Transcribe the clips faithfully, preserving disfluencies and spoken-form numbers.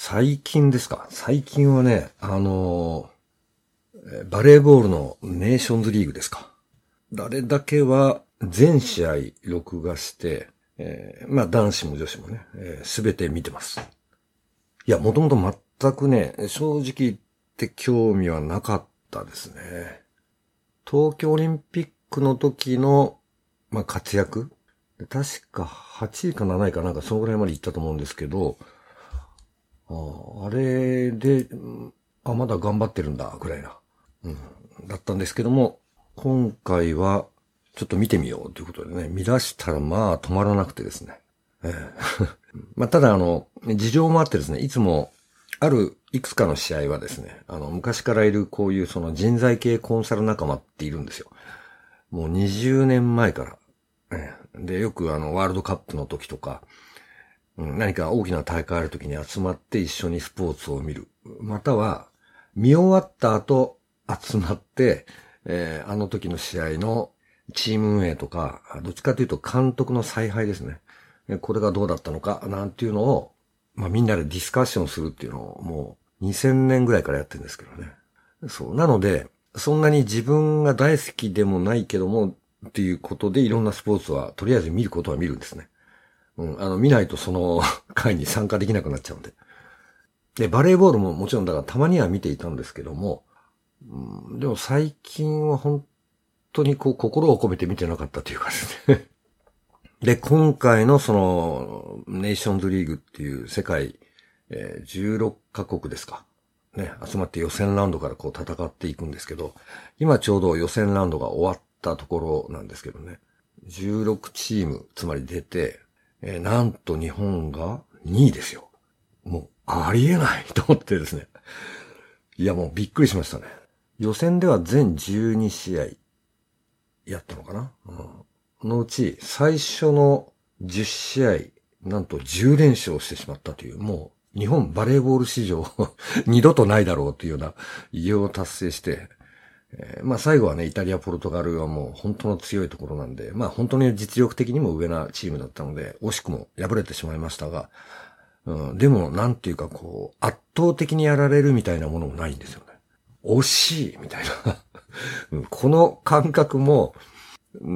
最近ですか。最近はね、あのー、バレーボールのネーションズリーグですか。あれだけは全試合録画して、えー、まあ男子も女子もね、すべ、えー、て見てます。いや、もともと全くね、正直言って興味はなかったですね。東京オリンピックの時の、まあ活躍確かはちいかなないかなんかそのぐらいまで行ったと思うんですけど、あ, あれで、あ、まだ頑張ってるんだ、ぐらいな、うん。だったんですけども、今回は、ちょっと見てみようということでね、見出したらまあ止まらなくてですね。えー、まあただあの、事情もあってですね、いつも、あるいくつかの試合はですね、あの、昔からいるこういうその人材系コンサル仲間っているんですよ。もうにじゅうねんまえから。えー、で、よくあの、ワールドカップの時とか、何か大きな大会ある時に集まって一緒にスポーツを見る。または、見終わった後集まって、えー、あの時の試合のチーム運営とか、どっちかというと監督の采配ですね。これがどうだったのか、なんていうのを、まあみんなでディスカッションするっていうのをもうにせんねんぐらいからやってるんですけどね。そう。なので、そんなに自分が大好きでもないけども、っていうことでいろんなスポーツはとりあえず見ることは見るんですね。うん、あの、見ないとその会に参加できなくなっちゃうんで。で、バレーボールももちろんだからたまには見ていたんですけども、うん、でも最近は本当にこう心を込めて見てなかったというかですね。で、今回のその、ネーションズリーグっていう世界、えー、じゅうろっかこくですか。ね、集まって予選ラウンドからこう戦っていくんですけど、今ちょうど予選ラウンドが終わったところなんですけどね。じゅうろくチーム、つまり出て、えー、なんと日本がにいですよ。もう、ありえないと思ってですね。いや、もうびっくりしましたね。予選では全じゅうにしあいやったのかな、うん、のうち最初のじゅっしあい、なんとじゅうれんしょうしてしまったという、もう日本バレーボール史上二度とないだろうというような偉業を達成して、えー、まあ最後はね、イタリア、ポルトガルはもう本当の強いところなんで、まあ本当に実力的にも上なチームだったので、惜しくも敗れてしまいましたが、うん、でもなんていうかこう、圧倒的にやられるみたいなものもないんですよね。惜しいみたいな、うん。この感覚も、うん、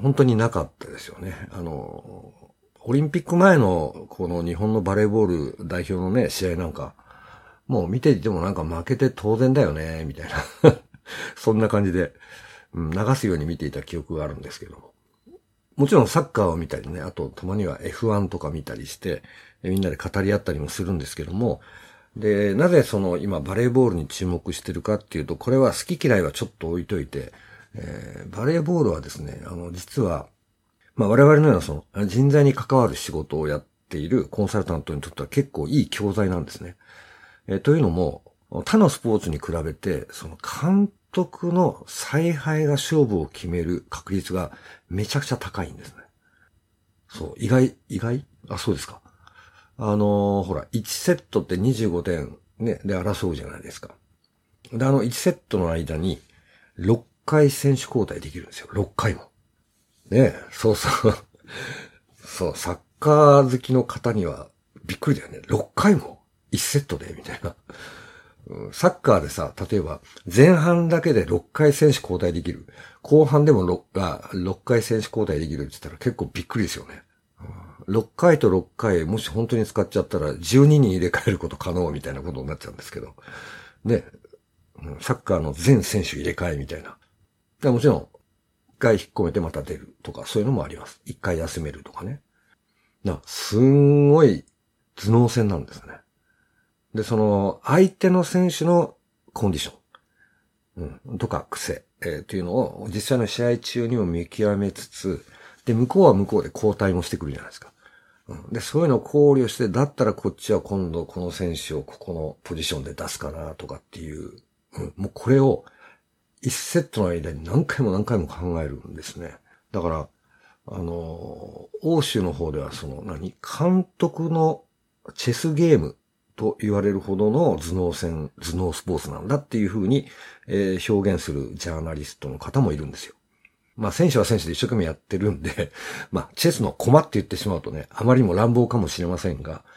本当になかったですよね。あの、オリンピック前のこの日本のバレーボール代表のね、試合なんか、もう見ていてもなんか負けて当然だよね、みたいな。そんな感じで、うん、流すように見ていた記憶があるんですけども。もちろんサッカーを見たりね、あとたまには エフワン とか見たりして、みんなで語り合ったりもするんですけども、で、なぜその今バレーボールに注目してるかっていうと、これは好き嫌いはちょっと置いといて、えー、バレーボールはですね、あの、実は、まあ我々のようなその人材に関わる仕事をやっているコンサルタントにとっては結構いい教材なんですね。えー、というのも、他のスポーツに比べて、その監督の采配が勝負を決める確率がめちゃくちゃ高いんですね。そう、意外、意外あ、そうですか。あのー、ほら、いちセットってにじゅうごてんね、で争うじゃないですか。で、あのいちセットの間にろっかい選手交代できるんですよ。ろっかいも。ねえ、そうそう。そう、サッカー好きの方にはびっくりだよね。ろっかいもいちセットでみたいな。サッカーでさ、例えば前半だけでろっかい選手交代できる。後半でも 6, ろっかい選手交代できるって言ったら結構びっくりですよね。ろっかいとろっかい、もし本当に使っちゃったらじゅうににん入れ替えること可能みたいなことになっちゃうんですけど。ね、サッカーの全選手入れ替えみたいな。もちろん、一回引っ込めてまた出るとか、そういうのもあります。一回休めるとかね。な、すんごい頭脳戦なんですね。で、その、相手の選手のコンディション、うん、とか癖、えー、というのを実際の試合中にも見極めつつ、で、向こうは向こうで交代もしてくるじゃないですか。うん、で、そういうのを考慮して、だったらこっちは今度この選手をここのポジションで出すかなとかっていう、うん、もうこれを一セットの間に何回も何回も考えるんですね。だから、あの、欧州の方ではその何、監督のチェスゲームと言われるほどの頭脳戦、頭脳スポーツなんだっていうふうに、えー、表現するジャーナリストの方もいるんですよ。まあ選手は選手で一生懸命やってるんで、まあチェスの駒って言ってしまうとね、あまりにも乱暴かもしれませんが、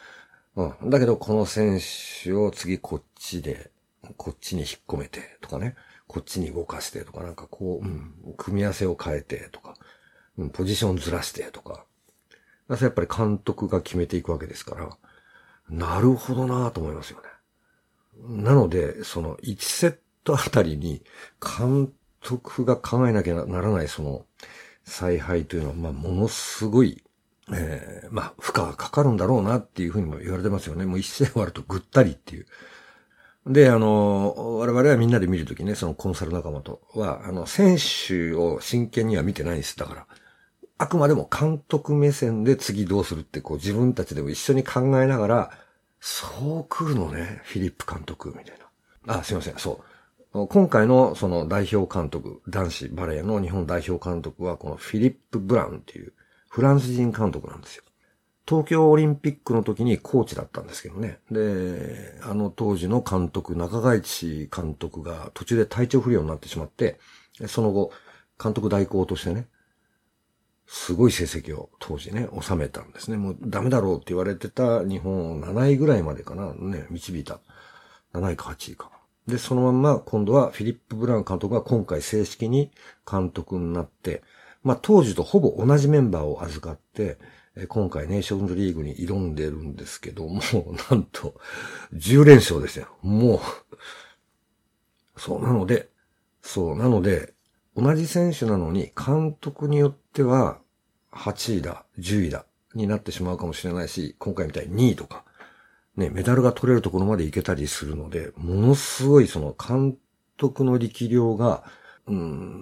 うん。だけど、この選手を次こっちで、こっちに引っ込めてとかね、こっちに動かしてとか、なんかこう、うん、組み合わせを変えてとか、うん、ポジションずらしてとか。それやっぱり監督が決めていくわけですから、なるほどなぁと思いますよね。なので、そのいちセットあたりに監督が考えなきゃならないその采配というのは、まあ、ものすごい、えー、まあ、負荷がかかるんだろうなっていうふうにも言われてますよね。もう一試合終わるとぐったりっていう。で、あの、我々はみんなで見るときね、そのコンサル仲間とは、あの、選手を真剣には見てないんです。だから。あくまでも監督目線で次どうするってこう自分たちでも一緒に考えながら、そう来るのね、フィリップ監督みたいな。あ、すいません、そう。今回のその代表監督、男子バレーの日本代表監督はこのフィリップ・ブラウンっていうフランス人監督なんですよ。東京オリンピックの時にコーチだったんですけどね。で、あの当時の監督、中川一監督が途中で体調不良になってしまって、その後、監督代行としてね、すごい成績を当時ね、収めたんですね。もうダメだろうって言われてた日本をなないぐらいまでかな、ね、導いた。なないかはちいか。で、そのまんま今度はフィリップ・ブラウン監督が今回正式に監督になって、まあ当時とほぼ同じメンバーを預かって、今回ネーションズリーグに挑んでるんですけども、なんとじゅう連勝ですよ。もう、そうなので、そうなので、同じ選手なのに監督によってははちいだ、じゅういだになってしまうかもしれないし、今回みたいににいとか、ね、メダルが取れるところまで行けたりするので、ものすごいその監督の力量が、うん、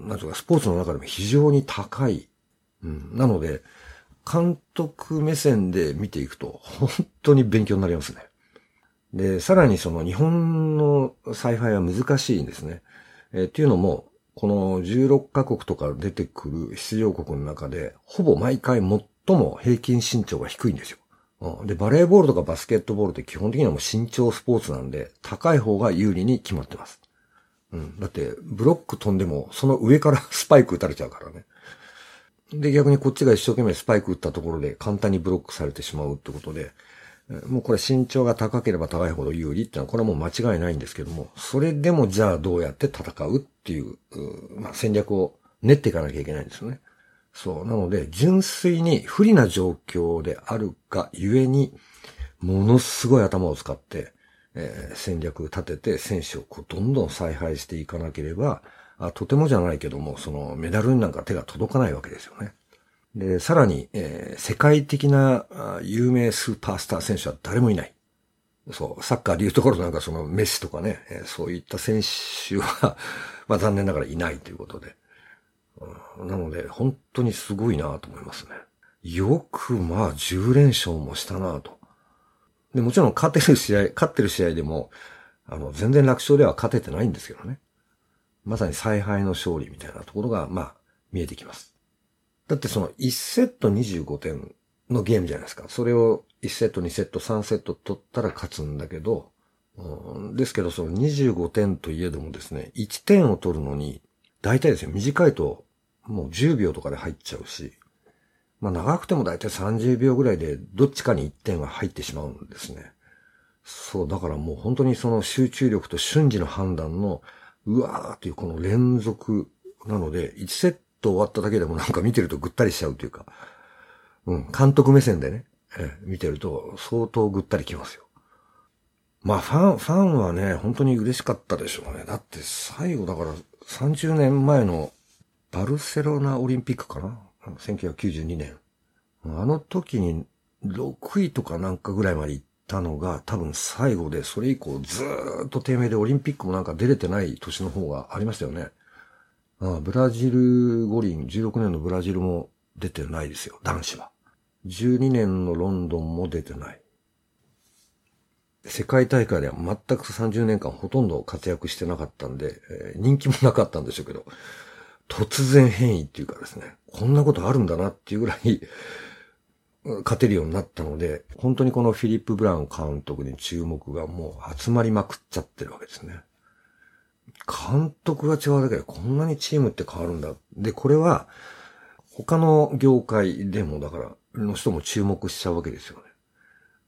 なんていうかスポーツの中でも非常に高い。うん、なので、監督目線で見ていくと本当に勉強になりますね。で、さらにその日本の采配は難しいんですね。えー、っていうのも、このじゅうろっかこくとか出てくる出場国の中で、ほぼ毎回最も平均身長が低いんですよ。うん、で、バレーボールとかバスケットボールって基本的にはもう身長スポーツなんで、高い方が有利に決まってます。うん、だって、ブロック飛んでも、その上からスパイク打たれちゃうからね。で、逆にこっちが一生懸命スパイク打ったところで簡単にブロックされてしまうってことで、もうこれ身長が高ければ高いほど有利ってのはこれはもう間違いないんですけども、それでもじゃあどうやって戦うっていう、うまあ、戦略を練っていかなきゃいけないんですよね。そう。なので、純粋に不利な状況であるがゆえに、ものすごい頭を使って、えー、戦略立てて選手をこうどんどん采配していかなければ、あとてもじゃないけども、そのメダルになんか手が届かないわけですよね。で、さらに、えー、世界的な有名スーパースター選手は誰もいない。そう、サッカーでいうところなんかそのメッシとかね、えー、そういった選手は、まあ残念ながらいないということで。うん、なので、本当にすごいなと思いますね。よくまあじゅう連勝もしたなと。で、もちろん勝てる試合、勝ってる試合でも、あの、全然楽勝では勝ててないんですけどね。まさに采配の勝利みたいなところが、まあ、見えてきます。だってそのいちセットにじゅうごてんのゲームじゃないですか。それをいちセット、にセット、さんセット取ったら勝つんだけど、うん、ですけどそのにじゅうごてんといえどもですね、いってんを取るのに、大体ですね、短いともうじゅうびょうとかで入っちゃうし、まあ長くても大体さんじゅうびょうぐらいでどっちかにいってんは入ってしまうんですね。そう、だからもう本当にその集中力と瞬時の判断のうわーっていうこの連続なので、いちセット終わっただけでもなんか見てるとぐったりしちゃうというか、うん、監督目線でね、え見てると相当ぐったりきますよ。まあファン、ファンはね、本当に嬉しかったでしょうね。だって最後だからさんじゅうねんまえのバルセロナオリンピックかな？せんきゅうひゃくきゅうじゅうにねん。あの時にろくいとかなんかぐらいまで行ったのが多分最後で、それ以降ずーっと低迷でオリンピックもなんか出れてない年の方がありましたよね。ああ、ブラジル五輪、じゅうろくねんのブラジルも出てないですよ、男子は。じゅうにねんのロンドンも出てない。世界大会では全くさんじゅうねんかんほとんど活躍してなかったんで、えー、人気もなかったんでしょうけど、突然変異っていうかですね、こんなことあるんだなっていうぐらい勝てるようになったので、本当にこのフィリップ・ブラウン監督に注目がもう集まりまくっちゃってるわけですね。監督が違うだけでこんなにチームって変わるんだ。で、これは他の業界でもだからの人も注目しちゃうわけですよね。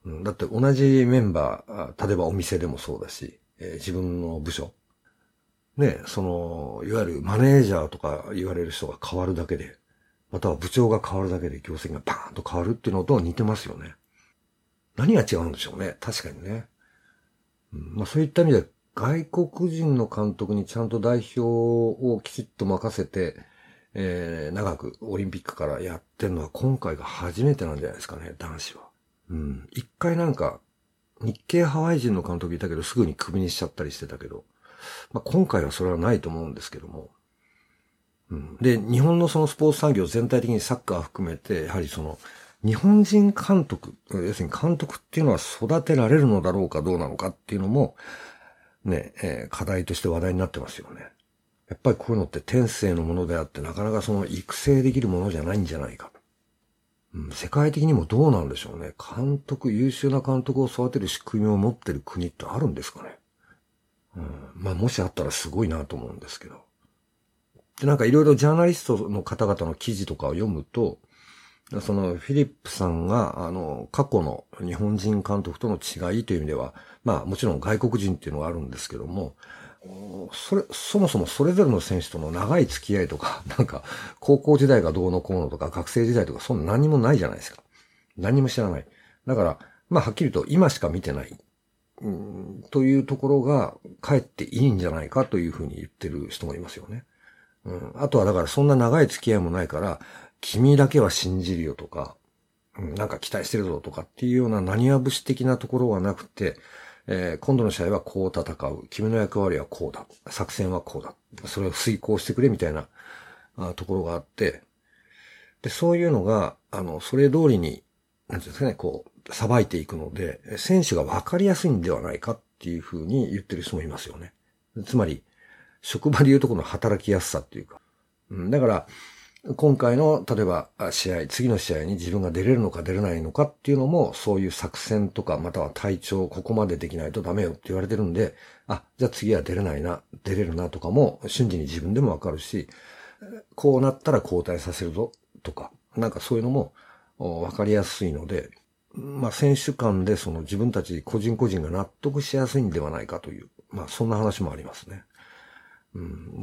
うん、だって同じメンバー、例えばお店でもそうだし、えー、自分の部署。ね、その、いわゆるマネージャーとか言われる人が変わるだけで、または部長が変わるだけで業績がバーンと変わるっていうのと似てますよね。何が違うんでしょうね。確かにね。うん、まあそういった意味で外国人の監督にちゃんと代表をきちっと任せて、えー、長くオリンピックからやってるのは今回が初めてなんじゃないですかね、男子は。うん。一回なんか、日系ハワイ人の監督いたけどすぐにクビにしちゃったりしてたけど、まあ今回はそれはないと思うんですけども。うん、で、日本のそのスポーツ産業全体的にサッカー含めて、やはりその、日本人監督、要するに監督っていうのは育てられるのだろうかどうなのかっていうのも、ね、えー、課題として話題になってますよね。やっぱりこういうのって天性のものであって、なかなかその育成できるものじゃないんじゃないか。うん、世界的にもどうなんでしょうね。監督、優秀な監督を育てる仕組みを持ってる国ってあるんですかね。うん、まあもしあったらすごいなと思うんですけど。で、なんかいろいろジャーナリストの方々の記事とかを読むと、そのフィリップさんが、あの、過去の日本人監督との違いという意味では、まあもちろん外国人っていうのがあるんですけども、それ、そもそもそれぞれの選手との長い付き合いとか、なんか、高校時代がどうのこうのとか、学生時代とか、そんな何もないじゃないですか。何も知らない。だから、まあはっきりと今しか見てない。うん、というところが、かえっていいんじゃないかというふうに言ってる人もいますよね。うん、あとはだからそんな長い付き合いもないから、君だけは信じるよとか、うん、なんか期待してるぞとかっていうような何は節的なところはなくて、えー、今度の試合はこう戦う。君の役割はこうだ。作戦はこうだ。それを遂行してくれみたいなあところがあって、で、そういうのが、あの、それ通りに、なんていうんですかね、こう、さばいていくので、選手が分かりやすいんではないかっていうふうに言ってる人もいますよね。つまり、職場でいうとこの働きやすさっていうか。うん、だから、今回の、例えば、試合、次の試合に自分が出れるのか出れないのかっていうのも、そういう作戦とか、または体調、ここまでできないとダメよって言われてるんで、あ、じゃあ次は出れないな、出れるなとかも、瞬時に自分でもわかるし、こうなったら交代させるぞとか、なんかそういうのもわかりやすいので、まあ選手間でその自分たち個人個人が納得しやすいんではないかという、まあそんな話もありますね。うん、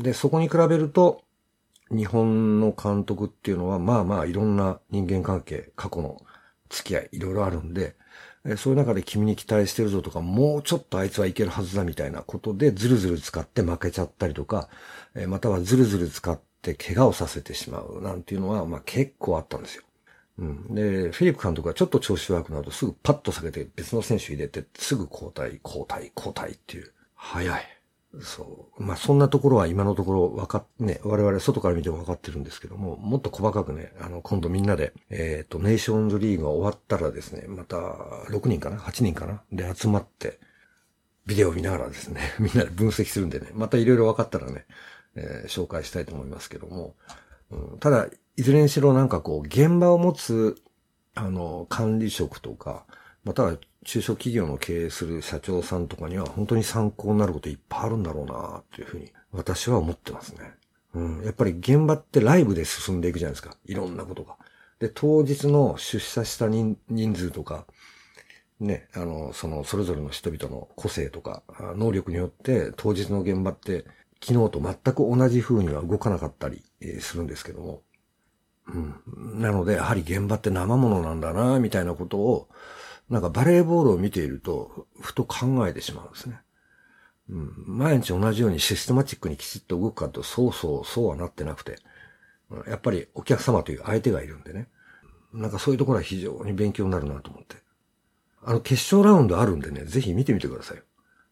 で、そこに比べると、日本の監督っていうのは、まあまあいろんな人間関係、過去の付き合い、いろいろあるんで、そういう中で君に期待してるぞとか、もうちょっとあいつはいけるはずだみたいなことで、ずるずる使って負けちゃったりとか、またはずるずる使って怪我をさせてしまうなんていうのは、まあ結構あったんですよ。うん。で、フィリップ監督はちょっと調子悪くなるとすぐパッと下げて別の選手入れて、すぐ交代、交代、交代っていう。早い。そう。まあ、そんなところは今のところ分かっ、ね、我々外から見ても分かってるんですけども、もっと細かくね、あの、今度みんなで、えっと、ネーションズリーグが終わったらですね、また、ろくにんかな ?はち 人かなで集まって、ビデオを見ながらですね、みんなで分析するんでね、またいろいろ分かったらね、えー、紹介したいと思いますけども、うん、ただ、いずれにしろなんかこう、現場を持つ、あの、管理職とか、または中小企業の経営する社長さんとかには本当に参考になることいっぱいあるんだろうなっていうふうに私は思ってますね。うん。やっぱり現場ってライブで進んでいくじゃないですか。いろんなことが。で、当日の出社した 人, 人数とか、ね、あの、その、それぞれの人々の個性とか、能力によって当日の現場って昨日と全く同じ風には動かなかったりするんですけども。うん。なので、やはり現場って生ものなんだな、みたいなことを、なんかバレーボールを見ていると、ふと考えてしまうんですね。うん、毎日同じようにシステマチックにきちっと動くかと、そうそう、そうはなってなくて、やっぱりお客様という相手がいるんでね。なんかそういうところは非常に勉強になるなと思って。あの決勝ラウンドあるんでね、ぜひ見てみてくださいよ。